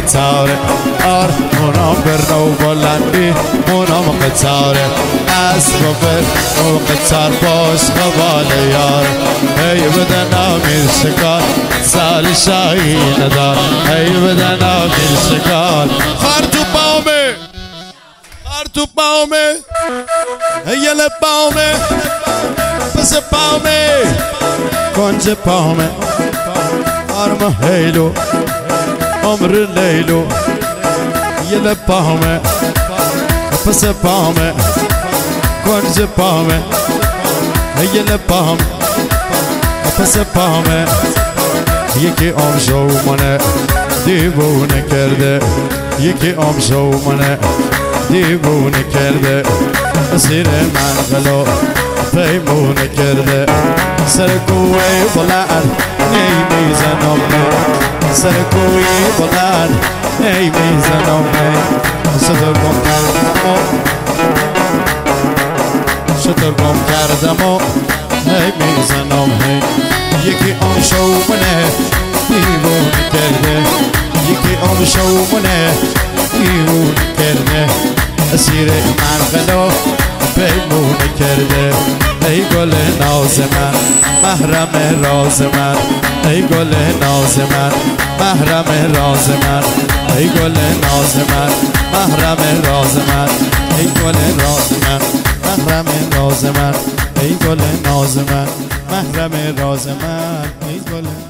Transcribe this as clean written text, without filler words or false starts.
قطاره مونام برنو بلندی مونام قطاره اسب و برنو قطار باش قبال یار ای بدن آمیر شکار سال شاهین دار ای بدن آمیر شکار خار تو پاومه خار تو پاومه یل پاومه پس پاومه کنج پاومه آرم هیلو عمر لیلو یل پاومه پس پاومه کنج پاومه یل پاومه پس پاومه یکی آمشو منه دیوونه کرده یکی آمشو منه دیوونه کرده اسیر من غلو پیمونه کرده سر کوی بلند نیمیزنم سر کوی بلند نیمیزنم شتر گم کردم و نیمیزنم یکی آمشو منه دیوونه کرده یکی آمشو منه دیوونه کرده اسیر من غلو پیمونه کرده ای گل ناز من محرم راز من ای گل ناز من محرم راز من ای گل ناز من محرم راز من ای گل راز من محرم راز من ای گل ناز من محرم راز من ای گل